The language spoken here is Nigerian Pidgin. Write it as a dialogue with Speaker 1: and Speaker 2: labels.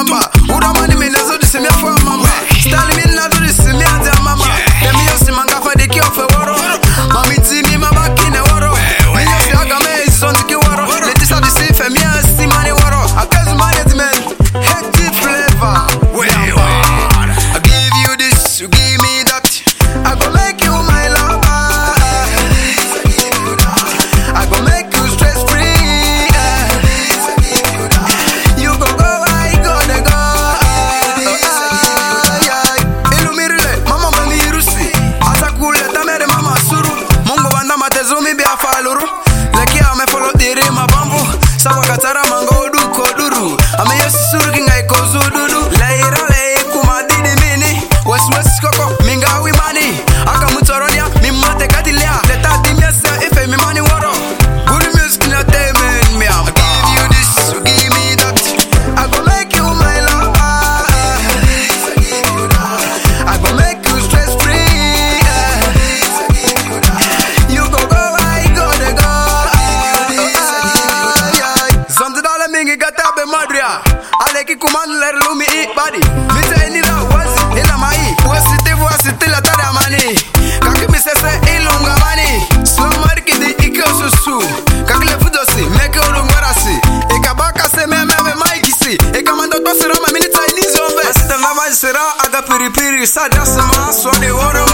Speaker 1: mamba. Ura mani me nazo di semia for mamba. Style me na do di semia de mama. Dem yo si manga fa de ki ofe woro. Mami tini mama kine woro. Me yo si aga me son ki woro. Leti sa di si fe mi si mani woro. Akazu management, hectic flavor. I give you this, you give me that. I go make you my lover. I go make you stress free. You go I go the go. Ilumirile, mama mami rusi. Asa kule tamere mama suru. Mungu wanda matezumi bia faluru. Leki ame follow diri mabambu. Sawa katara mango du koduru. Ame yosi suru kinga iko zuduru. Leira le kuma didi mini. West koko minga wi mani. Aka mutoronia mi mate kadilia. Leta dimia se ife mi mani woro. Good music na temen me am. I give you this, you give me that. I go make you my lover. I go make you stress free. You go I go the go. $100 mingi gata be madria. Aleki kuman ler lumi I body. Mite enila wazi ila mai. Wasiti la tada mani. Kaki mi sese ilunga mani. Slow market ike osusu. Kaki le fudosi meke urungwarasi. Ika baka se me maikisi. Ika mando to sira ma mini Chinese ombe. Asita mama sira aga piri piri. Sada sema swade woro.